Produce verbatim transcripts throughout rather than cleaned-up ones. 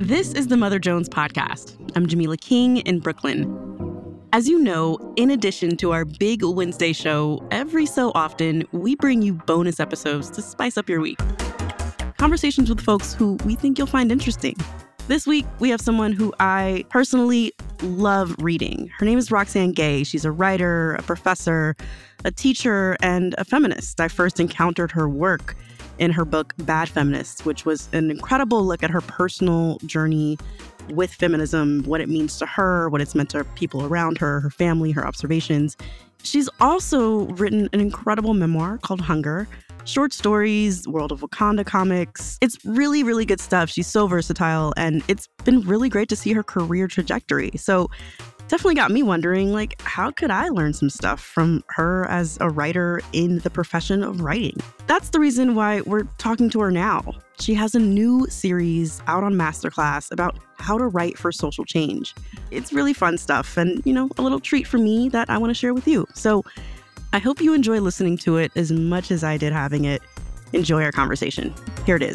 This is the Mother Jones Podcast. I'm Jamila King in Brooklyn. As you know, in addition to our big Wednesday show, every so often we bring you bonus episodes to spice up your week. Conversations with folks who we think you'll find interesting. This week, we have someone who I personally love reading. Her name is Roxane Gay. She's a writer, a professor, a teacher, and a feminist. I first encountered her work in her book, Bad Feminists, which was an incredible look at her personal journey with feminism, what it means to her, what it's meant to people around her, her family, her observations. She's also written an incredible memoir called Hunger, short stories, World of Wakanda comics. It's really, really good stuff. She's so versatile, and it's been really great to see her career trajectory. So definitely got me wondering, like, how could I learn some stuff from her as a writer in the profession of writing? That's the reason why we're talking to her now. She has a new series out on Masterclass about how to write for social change. It's really fun stuff and, you know, a little treat for me that I want to share with you. So I hope you enjoy listening to it as much as I did having it. Enjoy our conversation. Here it is.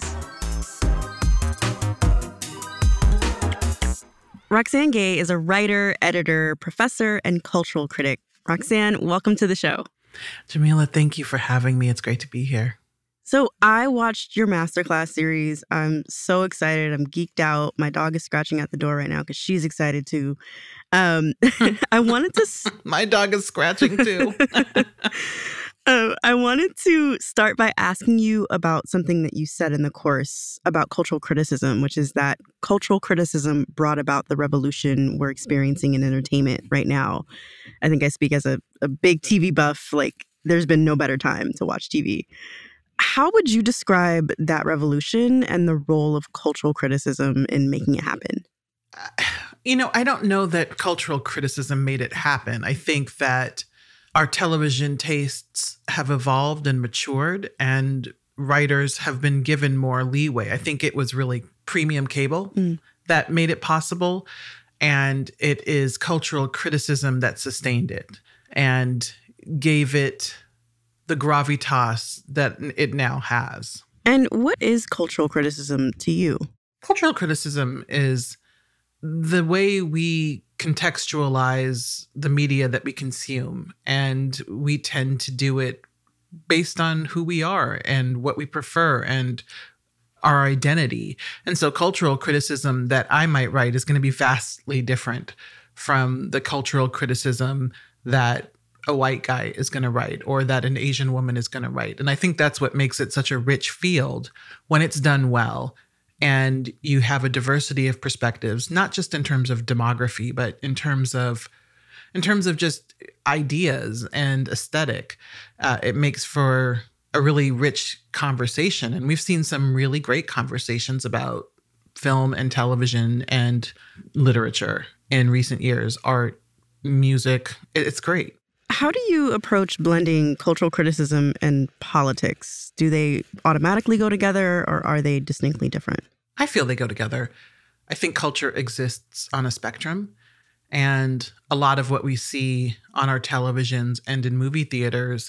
Roxane Gay is a writer, editor, professor, and cultural critic. Roxane, welcome to the show. Jamila, thank you for having me. It's great to be here. So I watched your Masterclass series. I'm so excited. I'm geeked out. My dog is scratching at the door right now because she's excited too. Um, I wanted to... S- My dog is scratching too. uh, I wanted to start by asking you about something that you said in the course about cultural criticism, which is that cultural criticism brought about the revolution we're experiencing in entertainment right now. I think I speak as a, a big T V buff. Like, there's been no better time to watch T V. How would you describe that revolution and the role of cultural criticism in making it happen? Uh, you know, I don't know that cultural criticism made it happen. I think that our television tastes have evolved and matured, and writers have been given more leeway. I think it was really premium cable mm. that made it possible, and it is cultural criticism that sustained it and gave it the gravitas that it now has. And what is cultural criticism to you? Cultural criticism is the way we contextualize the media that we consume, and we tend to do it based on who we are and what we prefer and our identity. And so cultural criticism that I might write is going to be vastly different from the cultural criticism that a white guy is going to write or that an Asian woman is going to write. And I think that's what makes it such a rich field when it's done well. And you have a diversity of perspectives, not just in terms of demography, but in terms of in terms of just ideas and aesthetic. Uh, it makes for a really rich conversation. And we've seen some really great conversations about film and television and literature in recent years, art, music. It's great. How do you approach blending cultural criticism and politics? Do they automatically go together, or are they distinctly different? I feel they go together. I think culture exists on a spectrum, and a lot of what we see on our televisions and in movie theaters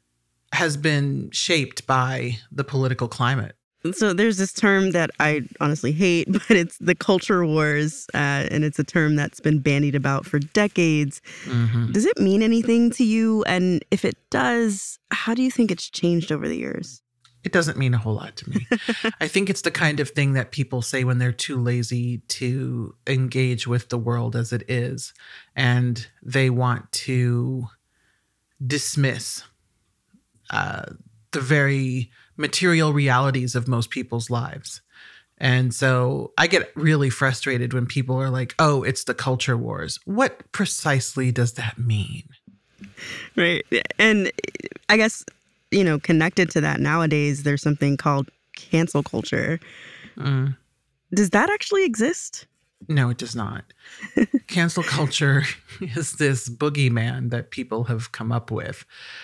has been shaped by the political climate. So there's this term that I honestly hate, but it's the culture wars, uh, and it's a term that's been bandied about for decades. Mm-hmm. Does it mean anything to you? And if it does, how do you think it's changed over the years? It doesn't mean a whole lot to me. I think it's the kind of thing that people say when they're too lazy to engage with the world as it is, and they want to dismiss uh, the very material realities of most people's lives. And so I get really frustrated when people are like, oh, it's the culture wars. What precisely does that mean? Right. And I guess, you know, connected to that, nowadays, there's something called cancel culture. Mm. Does that actually exist? No, it does not. Cancel culture is this boogeyman that people have come up with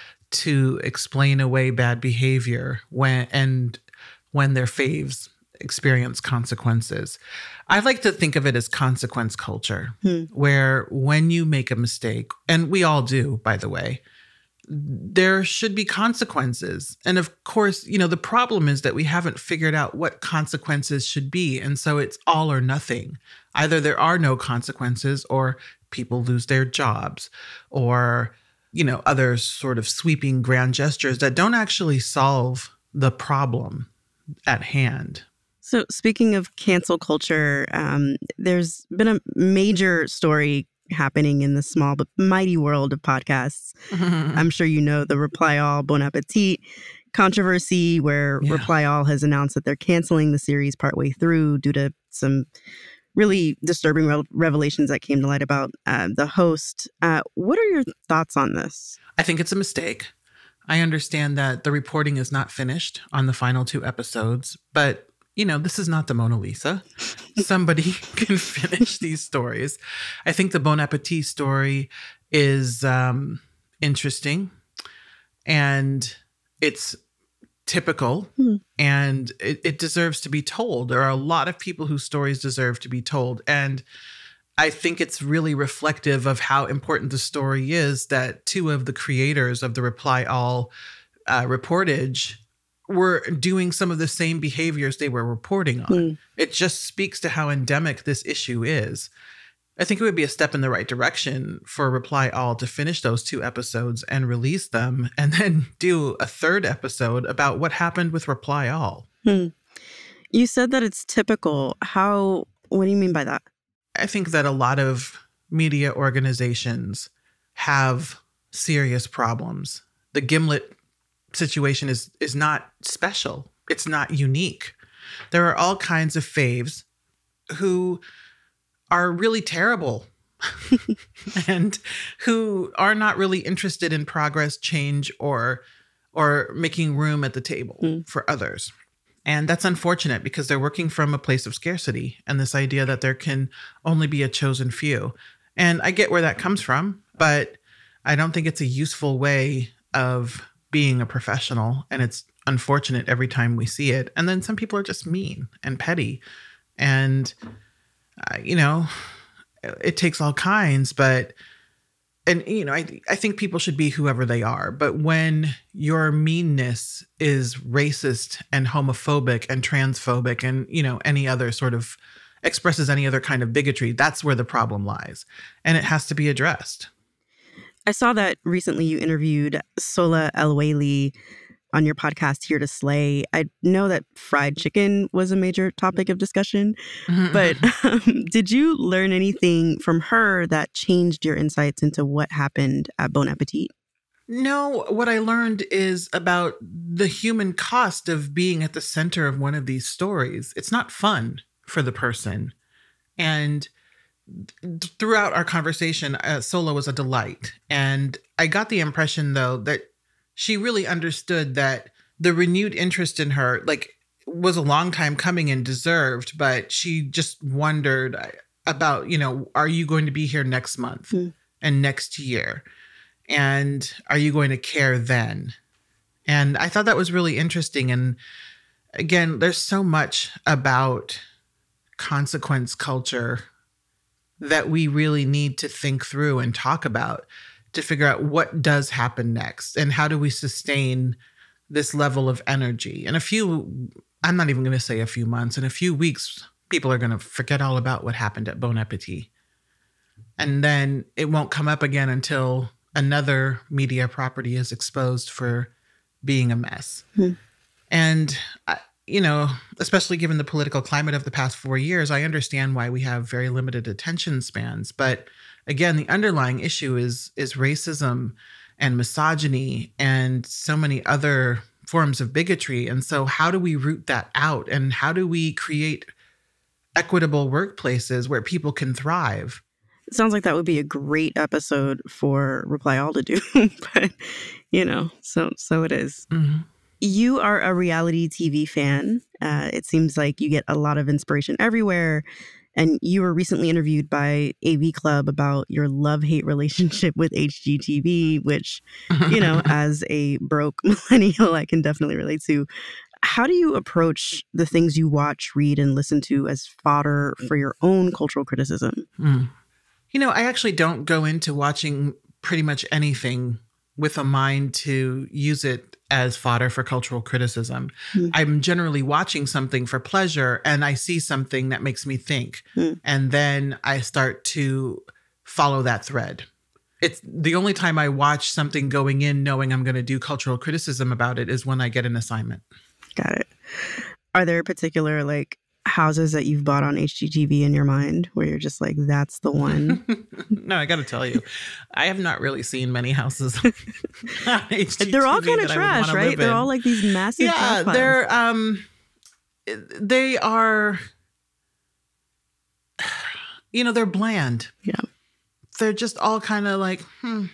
to explain away bad behavior when and when their faves experience consequences. I like to think of it as consequence culture, hmm. where when you make a mistake, and we all do, by the way, there should be consequences. And of course, you know, the problem is that we haven't figured out what consequences should be. And so it's all or nothing. Either there are no consequences, or people lose their jobs, or, you know, other sort of sweeping grand gestures that don't actually solve the problem at hand. So speaking of cancel culture, um, there's been a major story happening in the small but mighty world of podcasts. I'm sure you know the Reply All, Bon Appetit controversy, where yeah. Reply All has announced that they're canceling the series partway through due to some really disturbing re- revelations that came to light about uh, the host. Uh, what are your thoughts on this? I think it's a mistake. I understand that the reporting is not finished on the final two episodes, but you know, this is not the Mona Lisa. Somebody can finish these stories. I think the Bon Appetit story is um, interesting, and it's typical, mm. and it, it deserves to be told. There are a lot of people whose stories deserve to be told. And I think it's really reflective of how important the story is that two of the creators of the Reply All uh, reportage were doing some of the same behaviors they were reporting on. Mm. It just speaks to how endemic this issue is. I think it would be a step in the right direction for Reply All to finish those two episodes and release them, and then do a third episode about what happened with Reply All. Hmm. You said that it's typical. How, what do you mean by that? I think that a lot of media organizations have serious problems. The Gimlet situation is is not special. It's not unique. There are all kinds of faves who are really terrible and who are not really interested in progress, change, or or making room at the table mm. for others. And that's unfortunate because they're working from a place of scarcity and this idea that there can only be a chosen few. And I get where that comes from, but I don't think it's a useful way of being a professional, and it's unfortunate every time we see it. And then some people are just mean and petty, and uh, you know, it takes all kinds. But and you know, I I think people should be whoever they are. But when your meanness is racist and homophobic and transphobic, and you know, any other sort of expresses any other kind of bigotry, that's where the problem lies, and it has to be addressed. I saw that recently you interviewed Sola El-Waylly on your podcast, Here to Slay. I know that fried chicken was a major topic of discussion, but um, did you learn anything from her that changed your insights into what happened at Bon Appetit? No, what I learned is about the human cost of being at the center of one of these stories. It's not fun for the person. And throughout our conversation, uh, Sola was a delight. And I got the impression, though, that she really understood that the renewed interest in her, like, was a long time coming and deserved, but she just wondered about, you know, are you going to be here next month mm. and next year? And are you going to care then? And I thought that was really interesting. And again, there's so much about consequence culture that we really need to think through and talk about to figure out what does happen next and how do we sustain this level of energy. In a few, I'm not even going to say a few months, in a few weeks, people are going to forget all about what happened at Bon Appetit. And then it won't come up again until another media property is exposed for being a mess. Hmm. And I, you know, especially given the political climate of the past four years, I understand why we have very limited attention spans. But again, the underlying issue is is racism and misogyny and so many other forms of bigotry. And so how do we root that out? And how do we create equitable workplaces where people can thrive? It sounds like that would be a great episode for Reply All to do. But, you know, so so it is. Mm-hmm. You are a reality T V fan. Uh, it seems like you get a lot of inspiration everywhere. And you were recently interviewed by A V Club about your love-hate relationship with H G T V, which, you know, as a broke millennial, I can definitely relate to. How do you approach the things you watch, read, and listen to as fodder for your own cultural criticism? Mm. You know, I actually don't go into watching pretty much anything with a mind to use it as fodder for cultural criticism. Mm. I'm generally watching something for pleasure and I see something that makes me think. Mm. And then I start to follow that thread. It's the only time I watch something going in knowing I'm going to do cultural criticism about it is when I get an assignment. Got it. Are there particular like houses that you've bought on H G T V in your mind where you're just like, that's the one? No, I got to tell you, I have not really seen many houses on H G T V. They're all kind of that trash, right? They're in. all like these massive Yeah, trash piles. they're um, they are, you know, they're bland. Yeah. They're just all kind of like, hmm.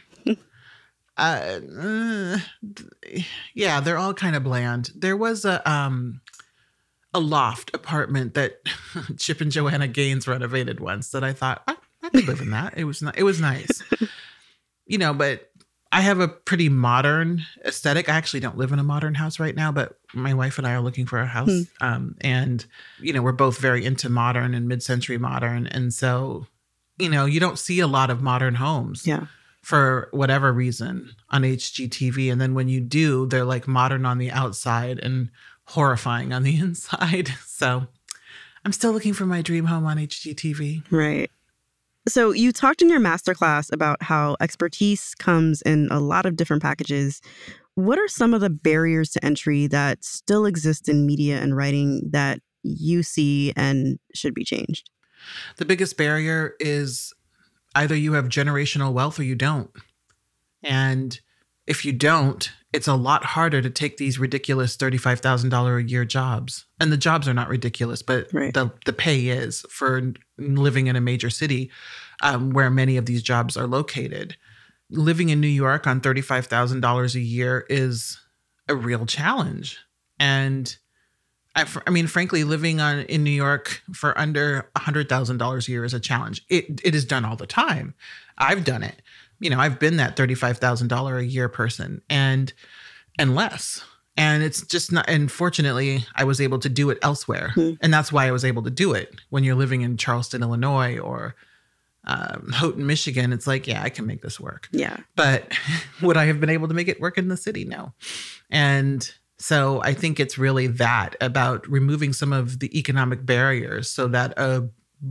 uh, uh, yeah, they're all kind of bland. There was a um. a loft apartment that Chip and Joanna Gaines renovated once that I thought I, I could live in that. It was it was nice, you know. But I have a pretty modern aesthetic. I actually don't live in a modern house right now, but my wife and I are looking for a house, Hmm. um, and you know we're both very into modern and mid-century modern, and so you know you don't see a lot of modern homes. Yeah. For whatever reason on H G T V. And then when you do, they're like modern on the outside and horrifying on the inside. So I'm still looking for my dream home on H G T V. Right. So you talked in your masterclass about how expertise comes in a lot of different packages. What are some of the barriers to entry that still exist in media and writing that you see and should be changed? The biggest barrier is either you have generational wealth or you don't. And if you don't, it's a lot harder to take these ridiculous thirty-five thousand dollars a year jobs. And the jobs are not ridiculous, but Right. the, the pay is for living in a major city um, where many of these jobs are located. Living in New York on thirty-five thousand dollars a year is a real challenge. And I, I mean, frankly, living on in New York for under one hundred thousand dollars a year is a challenge. It It is done all the time. I've done it. You know, I've been that thirty-five thousand dollars a year person and and less. And it's just not, and fortunately, I was able to do it elsewhere. Hmm. And that's why I was able to do it. When you're living in Charleston, Illinois or um, Houghton, Michigan, it's like, yeah, I can make this work. Yeah. But would I have been able to make it work in the city? No. And so I think it's really that about removing some of the economic barriers so that a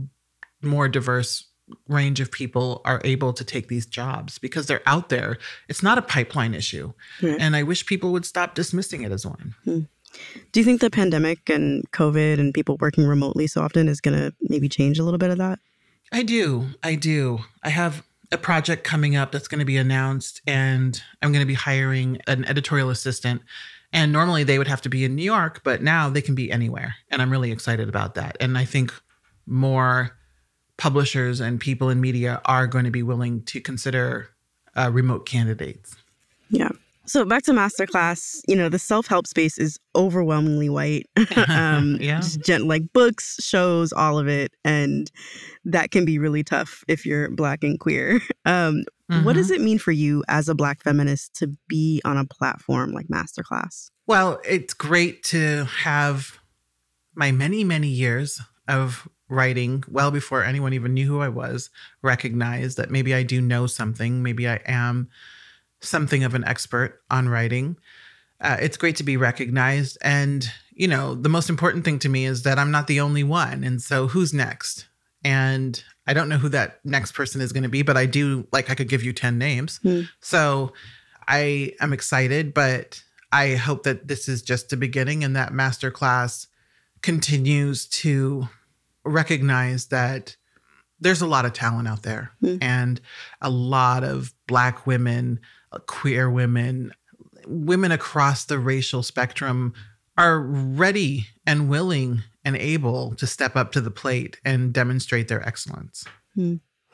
more diverse range of people are able to take these jobs because they're out there. It's not a pipeline issue. Right. And I wish people would stop dismissing it as one. Hmm. Do you think the pandemic and COVID and people working remotely so often is going to maybe change a little bit of that? I do. I do. I have a project coming up that's going to be announced, and I'm going to be hiring an editorial assistant. And normally they would have to be in New York, but now they can be anywhere. And I'm really excited about that. And I think more publishers and people in media are going to be willing to consider uh, remote candidates. Yeah. So back to masterclass, you know, the self-help space is overwhelmingly white. um, Yeah. Just gen- like books, shows, all of it. And that can be really tough if you're Black and queer. Um, What does it mean for you as a Black feminist to be on a platform like masterclass? Well, it's great to have my many, many years of writing, well before anyone even knew who I was, recognize that maybe I do know something. Maybe I am something of an expert on writing. Uh, it's great to be recognized. And, you know, the most important thing to me is that I'm not the only one. And so who's next? And I don't know who that next person is going to be, but I do, like, I could give you ten names. Hmm. So I am excited, but I hope that this is just a beginning and that masterclass continues to recognize that there's a lot of talent out there Hmm. and a lot of Black women, queer women, women across the racial spectrum are ready and willing and able to step up to the plate and demonstrate their excellence. Hmm.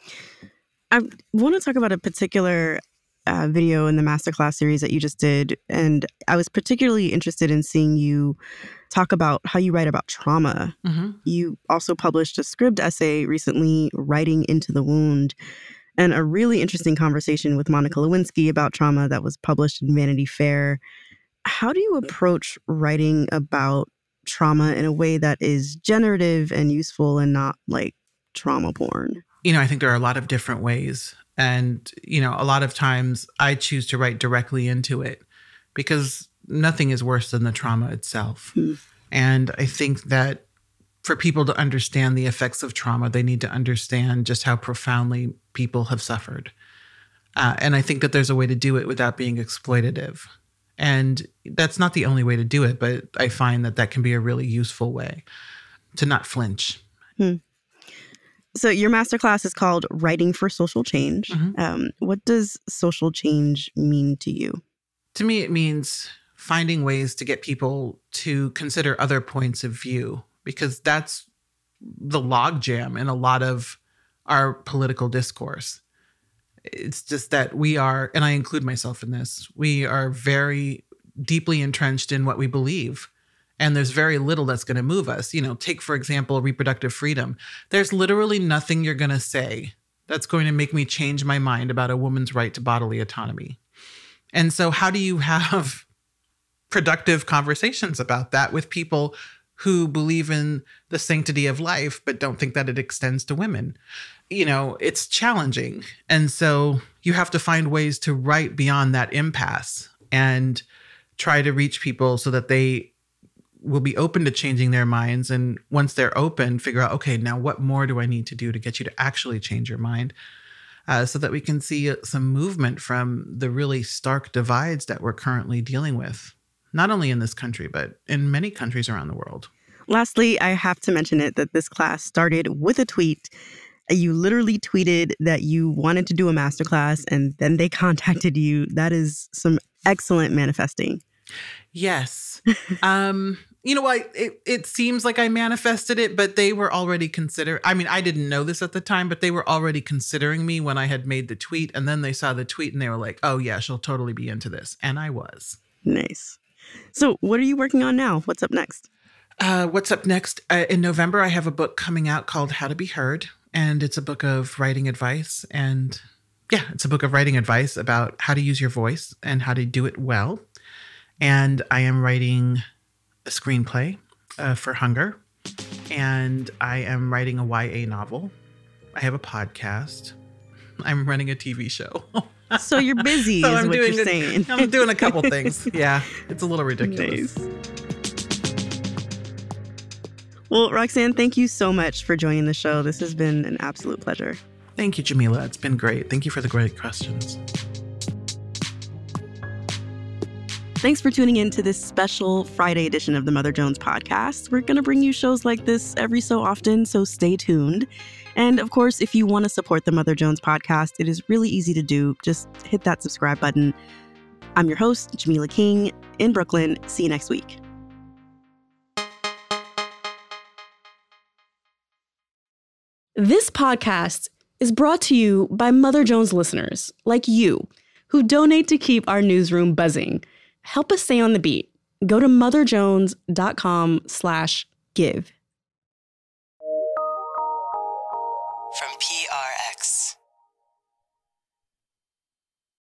I want to talk about a particular uh, video in the masterclass series that you just did. And I was particularly interested in seeing you talk about how you write about trauma. Mm-hmm. You also published a Scribd essay recently, Writing into the Wound, and a really interesting conversation with Monica Lewinsky about trauma that was published in Vanity Fair. How do you approach writing about trauma in a way that is generative and useful and not like trauma porn? You know, I think there are a lot of different ways And, you know, a lot of times I choose to write directly into it because nothing is worse than the trauma itself. Mm. And I think that for people to understand the effects of trauma, they need to understand just how profoundly people have suffered. Uh, and I think that there's a way to do it without being exploitative. And that's not the only way to do it, but I find that that can be a really useful way to not flinch. Hmm. So your masterclass is called Writing for Social Change. Mm-hmm. Um, what does social change mean to you? To me, it means finding ways to get people to consider other points of view, because that's the logjam in a lot of our political discourse. It's just that we are, and I include myself in this, we are very deeply entrenched in what we believe. And there's very little that's going to move us. You know, take, for example, reproductive freedom. There's literally nothing you're going to say that's going to make me change my mind about a woman's right to bodily autonomy. And so how do you have productive conversations about that with people who believe in the sanctity of life, but don't think that it extends to women? You know, it's challenging. And so you have to find ways to write beyond that impasse and try to reach people so that they will be open to changing their minds. And once they're open, figure out, okay, now what more do I need to do to get you to actually change your mind? Uh, so that we can see some movement from the really stark divides that we're currently dealing with, not only in this country, but in many countries around the world. Lastly, I have to mention it that this class started with a tweet. You literally tweeted that you wanted to do a masterclass and then they contacted you. That is some excellent manifesting. Yes. um, you know what? It, it seems like I manifested it, but they were already considering. I mean, I didn't know this at the time, but they were already considering me when I had made the tweet. And then they saw the tweet and they were like, oh, yeah, she'll totally be into this. And I was. Nice. So what are you working on now? What's up next? Uh, what's up next? Uh, in November, I have a book coming out called How to Be Heard. And it's a book of writing advice. And yeah, it's a book of writing advice about how to use your voice and how to do it well. And I am writing a screenplay uh, for Hunger. And I am writing a Y A novel. I have a podcast. I'm running a T V show. So you're busy so is I'm what doing you're a, saying. I'm doing a couple things. Yeah, it's a little ridiculous. Nice. Well, Roxanne, thank you so much for joining the show. This has been an absolute pleasure. Thank you, Jamila. It's been great. Thank you for the great questions. Thanks for tuning in to this special Friday edition of the Mother Jones podcast. We're going to bring you shows like this every so often, so stay tuned. And of course, if you want to support the Mother Jones podcast, it is really easy to do. Just hit that subscribe button. I'm your host, Jamila King, in Brooklyn. See you next week. This podcast is brought to you by Mother Jones listeners like you who donate to keep our newsroom buzzing. Help us stay on the beat. Go to motherjones.com slash give. From P R X.